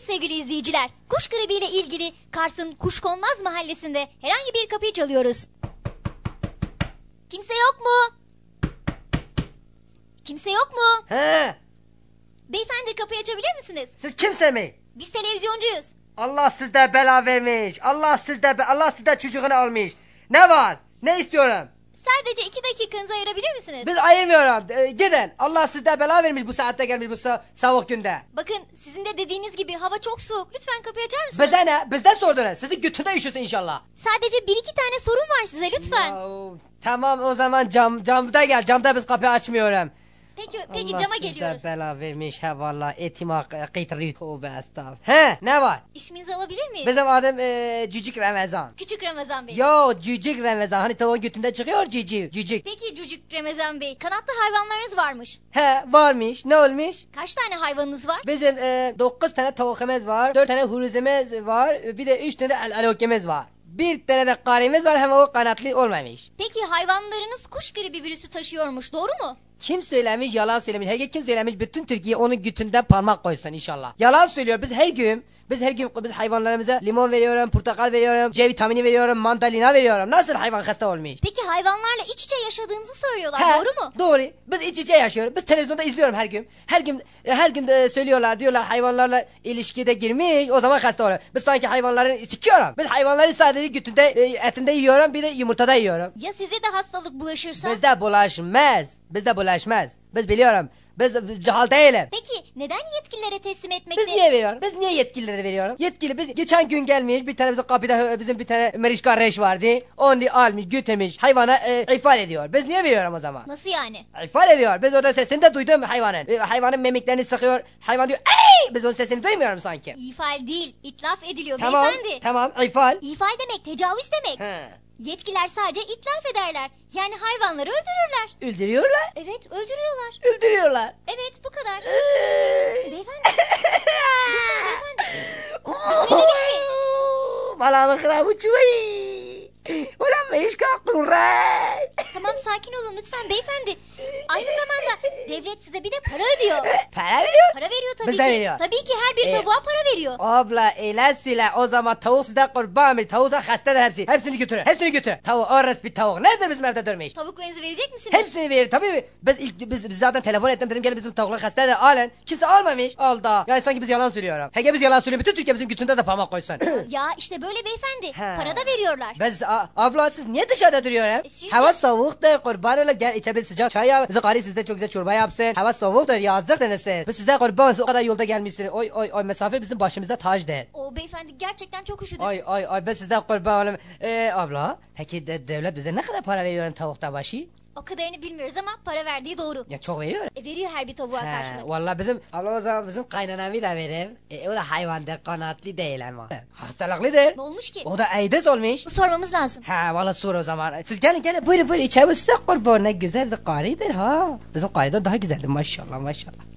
Evet sevgili izleyiciler, kuş gribi ile ilgili Kars'ın Kuşkonmaz mahallesinde herhangi bir kapıyı çalıyoruz. Kimse yok mu? Kimse yok mu? He, Beyefendi kapıyı açabilir misiniz? siz kimse mi? Biz televizyoncuyuz. Allah sizde bela vermiş. Allah sizde çocuğunu almış. Ne var? Ne istiyorum? Sadece 2 dakikanızı ayırabilir misiniz? Biz ayırmıyorum. Gidin. Allah sizde bela vermiş bu saatte gelmiş bu soğuk günde. Bakın sizin de dediğiniz gibi hava çok soğuk. Lütfen kapıyı açar mısınız? Bize ne? Bizden sordunuz. Sizin götünde üşüsün inşallah. Sadece 1-2 tane sorun var size lütfen. Yahu, tamam o zaman camda gel. Camda biz kapıyı açmıyorum. Peki Allah cama sizde geliyoruz. bela vermiş. He valla etima kıytırı. Tövbe estağfurullah. He ne var? İsminizi alabilir miyim? Bizim adım Cücük Ramazan. Küçük Ramazan Bey. Yo Cücük Ramazan. Hani tavuğun götünde çıkıyor Cücük. Peki Cücük Ramazan Bey, kanatlı hayvanlarınız varmış. He varmış. Ne olmuş? Kaç tane hayvanınız var? Bizim 9 tane tavukımız var. 4 tane huruzumuz var. Bir de 3 tane de alokimiz var. Bir tane de karimiz var hem o kanatlı olmamış. Peki hayvanlarınız kuş gribi virüsü taşıyormuş, doğru mu? Kim söylemiş yalan söylemiş. Her gün kim söylemiş bütün Türkiye onun götünden parmak koysun inşallah. Yalan söylüyor. Biz her gün biz hayvanlarımıza limon veriyorum, portakal veriyorum, C vitamini veriyorum, mandalina veriyorum. Nasıl hayvan hasta olmuş? Peki hayvanlarla iç içe yaşadığınızı söylüyorlar, He, doğru mu? Doğru. Biz iç içe yaşıyoruz. Biz televizyonda izliyorum her gün. Her gün de söylüyorlar diyorlar hayvanlarla ilişkide girmiş o zaman hasta oluyor. Biz sanki hayvanları sikiyorum. Biz hayvanları sadece götünde etinde yiyorum bir de yumurtada yiyorum. Ya size de hastalık bulaşırsa? Bizde bulaşmaz. Biz biliyorum. Biz cahil değilim. Peki neden yetkililere teslim Biz etmekte? niye veriyoruz? Biz niye yetkililere veriyorum? Yetkili biz geçen gün gelmiş bir tane bizim kapıda bizim bir tane Meriçka reş vardı. Onu almış götürmüş hayvana ifade ediyor. Biz niye veriyorum o zaman? Nasıl yani? İfade ediyor. Biz orada sesini de duydum hayvanın. Hayvanın memiklerini sıkıyor. Hayvan diyor ey! Biz onun sesini duymuyorum sanki. İfal değil, itlaf ediliyor Tamam. beyefendi. Tamam ifade. İfal demek tecavüz demek. He. Yetkililer sadece itlaf ederler. Yani hayvanları öldürürler. Öldürüyorlar. Evet, öldürüyorlar. Öldürüyorlar. Evet, bu kadar. Ey! Beyefendi. Lütfen beyefendi. Biz ne dedik ki? Malamı kıramı çuvayi. Ulan mı iş kalktın ray? Tamam sakin olun lütfen beyefendi. Aynı zamanda devlet size bir de para ödüyor. Para veriyor. Para veriyor tabii Bize ki. veriyor. Tabii ki her bir tavuğa para veriyor. Abla eyle söyle o zaman tavuk size kurban mı? Tavuk da hastadır hepsi. Hepsini götürün. Hepsini götürün. Tavuk orası bir tavuk. Nedir bizim evde durmuş? Tavuklarınızı verecek misiniz? Hepsini verir tabii. Biz zaten telefon ettim dedim gelin bizim tavuklar hastadır alın. Kimse almamış. Aldı. Yani sanki biz yalan söylüyorum. Hege biz yalan söylüyoruz. Bütün Türkiye bizim götünde de parmak koysun. Ya işte böyle beyefendi. He. Para da veriyorlar. Abla siz niye dışarıda duruyorsun? Siz Hava soğuktur kurban ola gel içeri sıcak çay yap. Bize karı sizde çok güzel çorba yapsın. Hava soğuktur yazıktır siz. Biz size kurban o kadar yolda gelmişsiniz. Oy mesafe bizim başımızda tacdır. O beyefendi gerçekten çok üşüdü. Ay ben sizden kurban olayım. Abla peki devlet bize ne kadar para veriyor tavukta başı? O kadarını bilmiyoruz ama para verdiği doğru. Ya çok veriyor. Veriyor her bir tavuğa karşılık. Vallahi abla o zaman bizim kaynanamı da vereyim. O da hayvandır kanatlı değil ama. Hastalıklıdır. Ne olmuş ki? O da AIDS olmuş. Bu sormamız lazım. Valla sor o zaman. Siz gelin buyurun içeri size kurban ne güzel bir karıdır ha. Bizim karıdan daha güzeldir maşallah.